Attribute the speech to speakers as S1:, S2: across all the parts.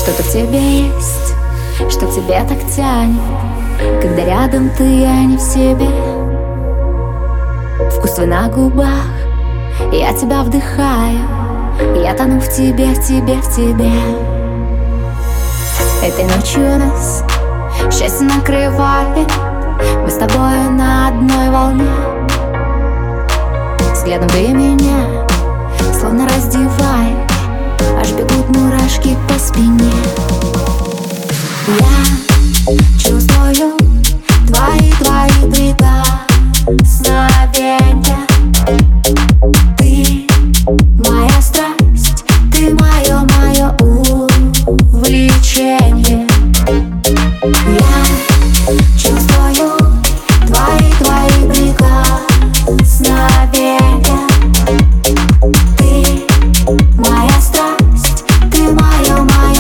S1: Что-то в тебе есть, что к тебе так тянет, когда рядом ты, а не в себе. Вкус твой на губах, я тебя вдыхаю, я тону в тебе, в тебе, в тебе. Этой ночью нас счастье накрывает, мы с тобой на одной волне. Взглядом ты меня словно раздеваешь, аж бегут мурашки по спине. Я чувствую твои прикосновения. Ты моя страсть, ты мое увлечение. Я чувствую твои прикосновения. Ты моя страсть, ты мое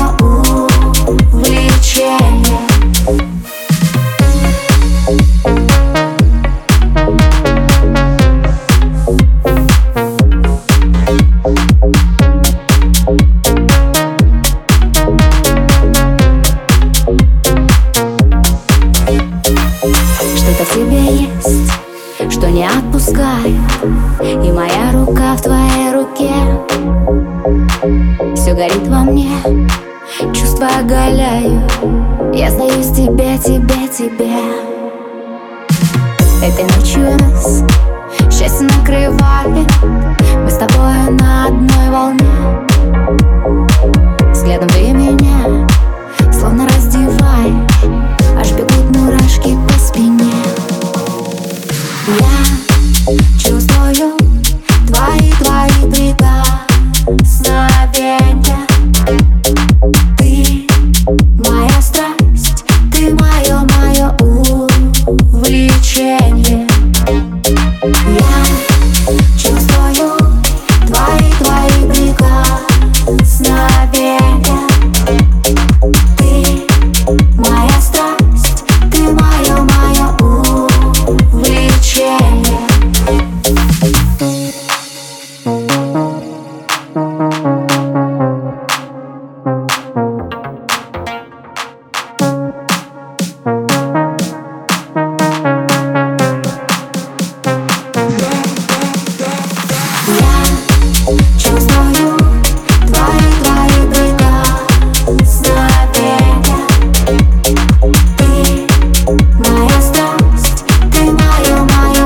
S1: увлечение. Что-то в тебе есть, что не отпускает, и моя рука в твоей руке. Все горит во мне, чувства оголяю, я сдаюсь тебе, тебе, тебе. Этой ночью нас счастье накрывает, мы с тобой на одной волне. Взглядом ты меня словно раздеваешь, аж бегут мурашки по спине. Я чувствую твои прикосновения. Ты моя страсть, ты мое увлечение. Я чувствую твои прикосновения. Ты моя страсть, ты мое увлечение. Чувствую твои прикосновения. Ты моя страсть, ты мое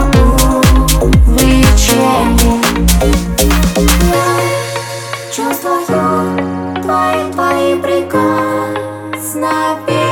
S1: увлечение. Я чувствую твои прикосновения.